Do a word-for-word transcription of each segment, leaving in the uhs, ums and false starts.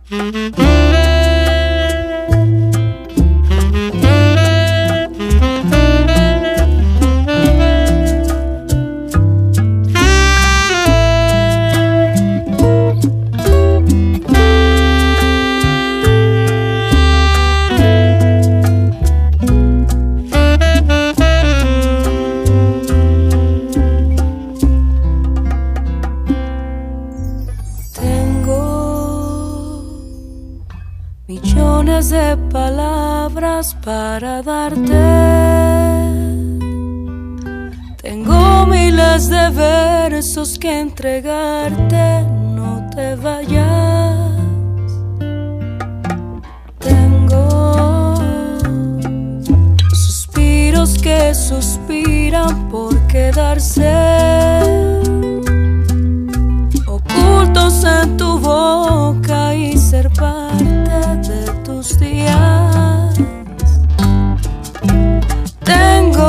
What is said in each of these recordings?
Millones de palabras para darte. Tengo miles de versos que entregarte. No te vayas. Tengo suspiros que suspiran por quedarse, ocultos en tu boca y ser parte de tus días. Tengo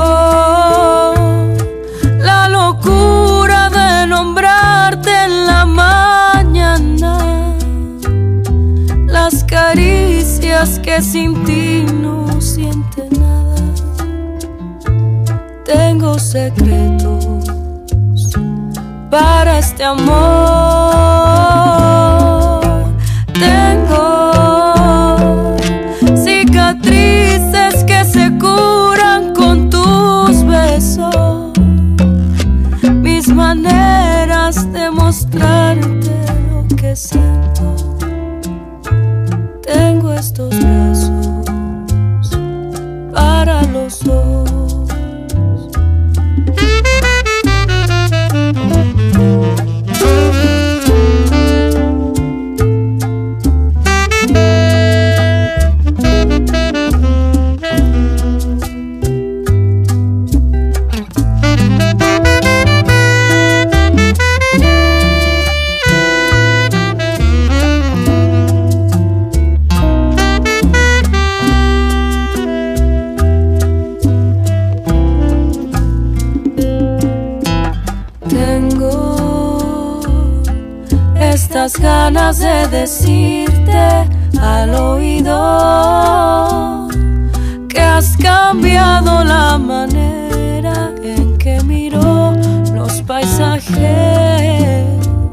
la locura de nombrarte en la mañana, las caricias que sin ti no sienten nada. Tengo secretos para este amor. Tengo cicatrices que se curan con tus besos, mis maneras de mostrarte lo que siento. Tengo estos brazos para los dos. Estas ganas de decirte al oído que has cambiado la manera en que miro los paisajes.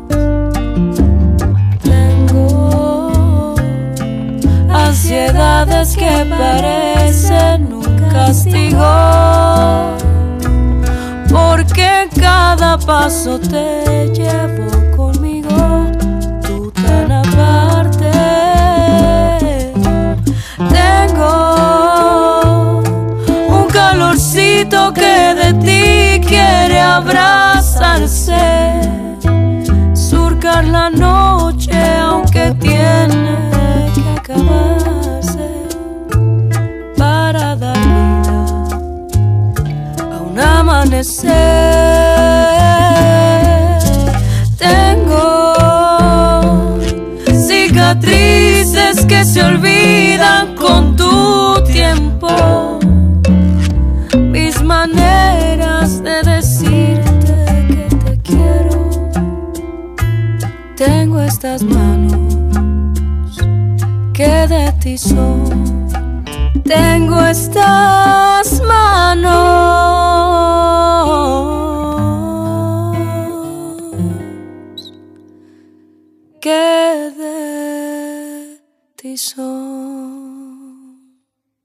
Tengo ansiedades que parecen un castigo, porque cada paso te llevo conmigo, tú tan aparte. Tengo un calorcito que de ti quiere abrazarse, surcar la noche aunque tiene que acabarse, para dar vida a un amanecer. Cicatrices que se olvidan con tu tiempo, mis maneras de decirte que te quiero. Tengo estas manos que de ti son. Tengo estas manos que de ti son.